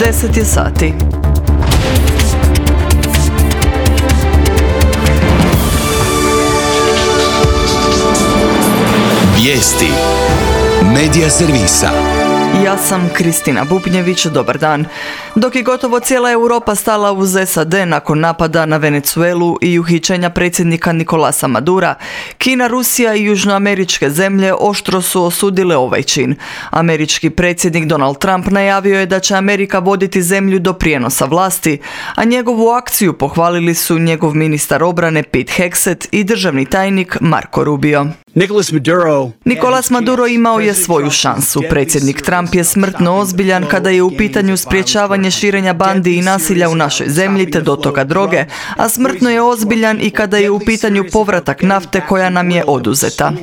10 je sati. Vijesti Medija servisa. Ja sam Kristina Bubnjević, dobar dan. Dok je gotovo cijela Europa stala uz SAD nakon napada na Venezuelu i uhićenja predsjednika Nicolasa Madura, Kina, Rusija i južnoameričke zemlje oštro su osudile ovaj čin. Američki predsjednik Donald Trump najavio je da će Amerika voditi zemlju do prijenosa vlasti, a njegovu akciju pohvalili su njegov ministar obrane Pete Hegseth i državni tajnik Marco Rubio. Nicolás Maduro imao je svoju šansu. Predsjednik Trump je smrtno ozbiljan kada je u pitanju sprječavanje širenja bandi i nasilja u našoj zemlji te dotoka droge, a smrtno je ozbiljan i kada je u pitanju povratak nafte koja nam je oduzeta.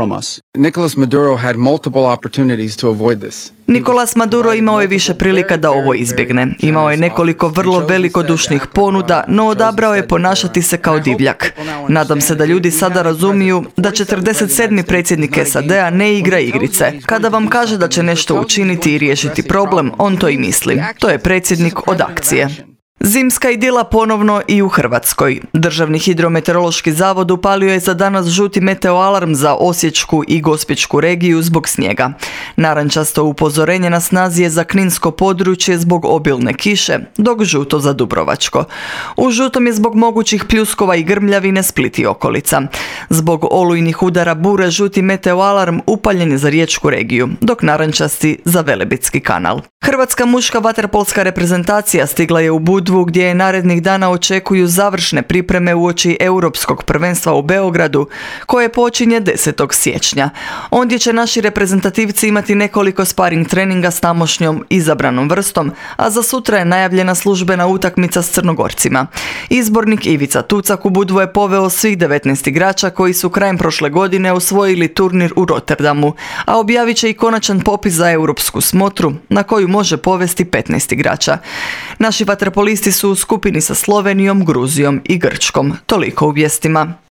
Nicolás Maduro imao je više prilika da ovo izbjegne. Imao je nekoliko vrlo velikodušnih ponuda, no odabrao je ponašati se kao divljak. Nadam se da ljudi sada razumiju da 47. predsjednik SAD-a ne igra igrice. Kada vam kaže da će nešto učiniti i riješiti problem, on to i misli. To je predsjednik od akcije. Zimska idila ponovno i u Hrvatskoj. Državni hidrometeorološki zavod upalio je za danas žuti meteoalarm za Osječku i Gospićku regiju zbog snijega. Narančasto upozorenje na snazi je za kninsko područje zbog obilne kiše, dok žuto za Dubrovačko. U žutom je zbog mogućih pljuskova i grmljavine Split i okolica. Zbog olujnih udara bure žuti meteoalarm upaljen je za Riječku regiju, dok narančasti za Velebitski kanal. Hrvatska muška vaterpolska reprezentacija stigla je u Budvu gdje je narednih dana očekuju završne pripreme uoči Europskog prvenstva u Beogradu koje počinje 10. siječnja. Ondje će naši reprezentativci imati nekoliko sparing treninga s tamošnjom izabranom vrstom, a za sutra je najavljena službena utakmica s Crnogorcima. Izbornik Ivica Tucak u Budvu je poveo svih 19 igrača koji su krajem prošle godine osvojili turnir u Rotterdamu, a objavit će i konačan popis za europsku smotru na koju može povesti 15 igrača. Naši vaterpolisti su u skupini sa Slovenijom, Gruzijom i Grčkom. Toliko u vijestima.